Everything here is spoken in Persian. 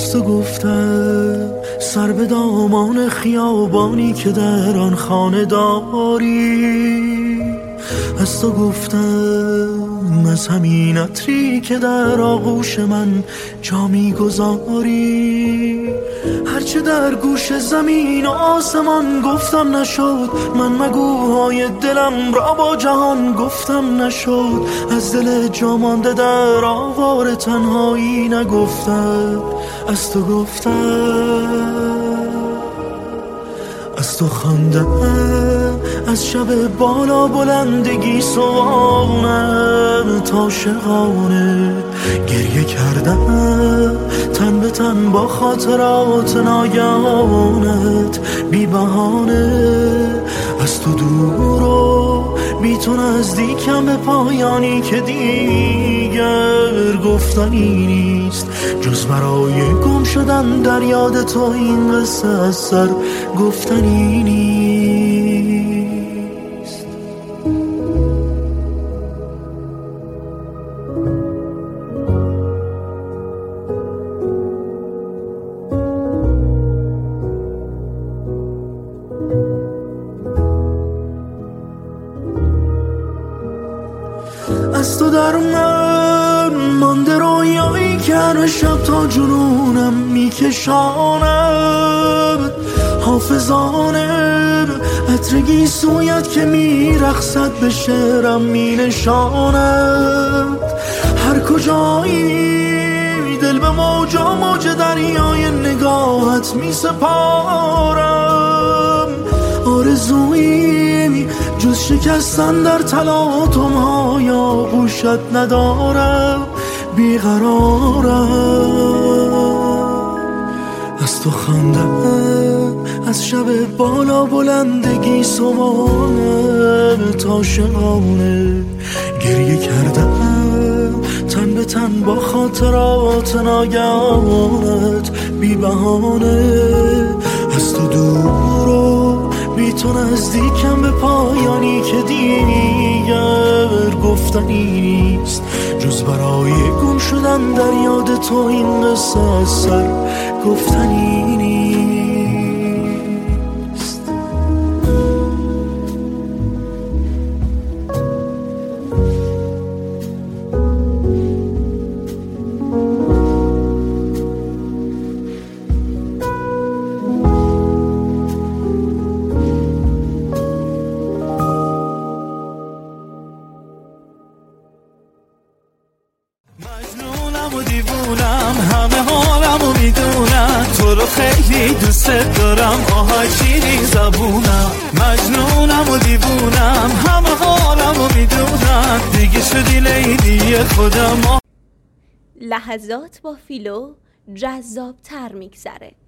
از تو گفتم سر به دامان خیابانی که در آن خانه داری، از تو گفتم از همین عطری که در آغوش من جا میگذاری. هرچه در گوش زمین و آسمان گفتم نشد، من مگوهای دلم را با جهان گفتم نشد. از دل جا مانده در آوار تنهایی نگفتم، از تو گفتم، از تو خواندم، از شب بالا بلندگی صبحانه تا شقانه گریه کردم تن به تن با خاطرات ناگهانت بی بهانه. از تو دور و بی تو نزدیکم به پایانی که دیگر گفتنی نیست، جز برای گم شدن در یاد تو این قصه از سر گفتنی نیست. از تو در من مانده رویایی که هر شب تا جنونم میکشاند، حافظانه عطرگی سویت که میرخصد به شعرم مینشاند. هر کجایی دل به موجا موج دریای نگاهت میسپارم، آرزویی جز شکستن در تلاطم ها یا گوشت ندارم، بیقرارم. از تو خواندم، از شب بالا بلندگی صبحانه تا شقانه گریه کردم تن به تن با خاطرات ناگهانت بی بهانه. از تو دور و بی تو نزدیکم به پایانی که دیگر گفتنی نیست، جز برای گم شدن در یاد تو این قصه از سر گفتنی نیست. مجنونم و دیوونم، همه حالمو میدونم، تو رو خیلی دوست دارم، آهای شیرین زبونم. مجنونم و دیوونم، همه حالمو میدونم، دیگه شدی لیلی خودم. لحظات با فیلو جذاب تر میگذره.